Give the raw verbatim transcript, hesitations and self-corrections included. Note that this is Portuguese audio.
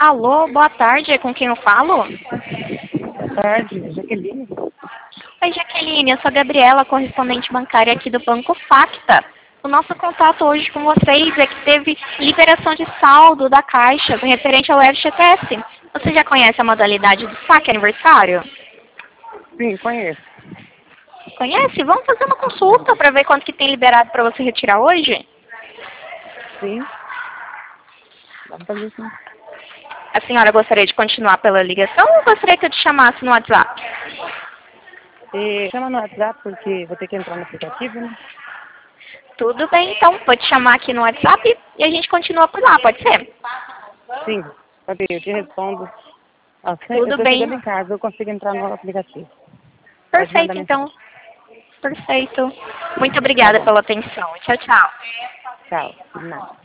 Alô, boa tarde, é com quem eu falo? Boa tarde, Jaqueline. Oi, Jaqueline, eu sou a Gabriela, correspondente bancária aqui do Banco Facta. O nosso contato hoje com vocês é que teve liberação de saldo da Caixa referente ao F G T S. Você já conhece a modalidade do saque aniversário? Sim, conheço. Conhece? Vamos fazer uma consulta para ver quanto que tem liberado para você retirar hoje? Sim. Dá pra fazer sim. A senhora gostaria de continuar pela ligação ou gostaria que eu te chamasse no WhatsApp? E chama no WhatsApp porque vou ter que entrar no aplicativo, né? Tudo bem, então. Vou te chamar aqui no WhatsApp e a gente continua por lá, pode ser? Sim, pode ir, eu te respondo. Assim, eu Tudo tô chegando bem. em casa, eu consigo entrar no aplicativo. Pode mandar Perfeito, mensagem. então. Perfeito. Muito obrigada Tá bom. pela atenção. Tchau, tchau. Tchau. De nada.